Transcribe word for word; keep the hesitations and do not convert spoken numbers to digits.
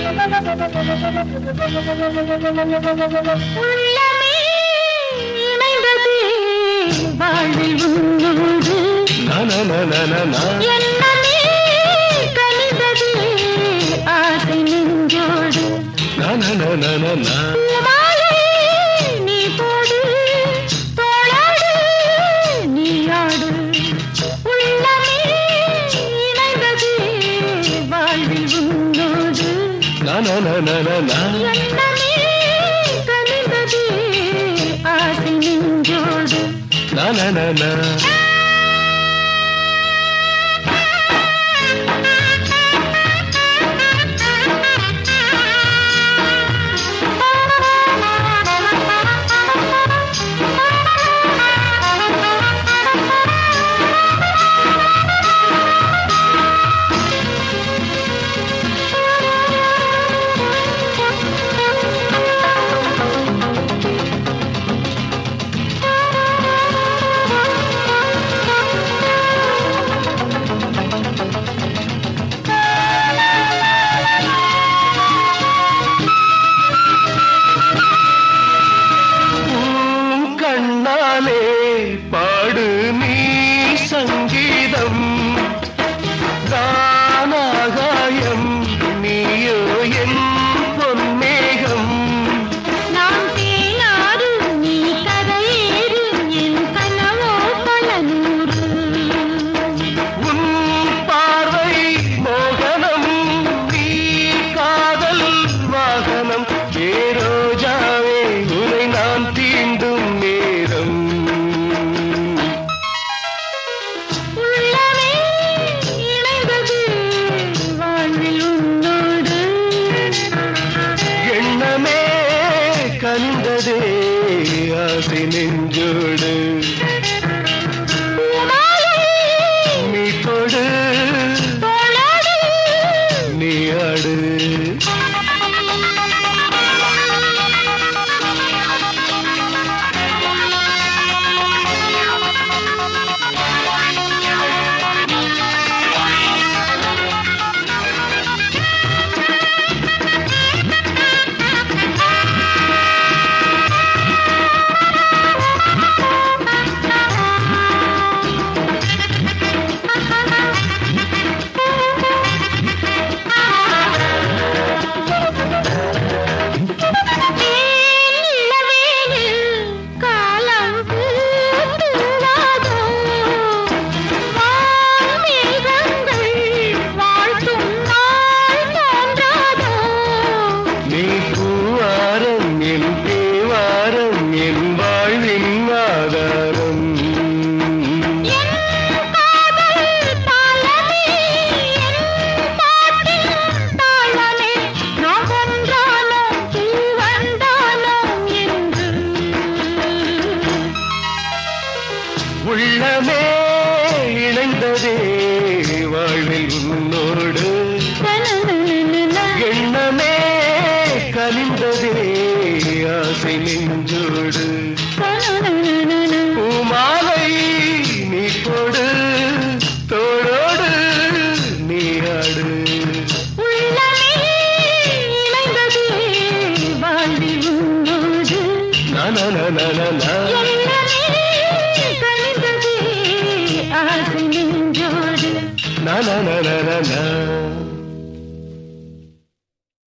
உள்ளமே இணைந்தது வாழ்வில் உன்னோடு எண்ணமே கனிந்தது ஆசை நெஞ்சோடு மாலை நீ போடு தோளாடு நீ ஆடு உள்ளமே இணைந்தது வாழ்வில் உன்னோடு எண்ணமே கனிந்தது ஆசை நெஞ்சோடு பாடு நீ சங்கீதம் தானாகாயம் நீயோ என் பொன்மேகம் நான் தேனாறு நீ கரையேறு என் கனவோ பல நூறு உன் பார்வை மோகனம் நீ காதல் வாகனம் ஏரோஜாவே உனை நான் தீண்டும் நேரம் கனிந்ததே ஆசை நெஞ்சோடு நீ தொடு நீ ஆடு உள்ளமே இணைந்ததே வாழ்வில் உன்னோடு எண்ணமே கனிந்ததே ஆசை நெஞ்சோடு பூமாலை நீ கொடு தோளோடு நீ ஆடு வாழ்வில் உன்னோடு na na na na na na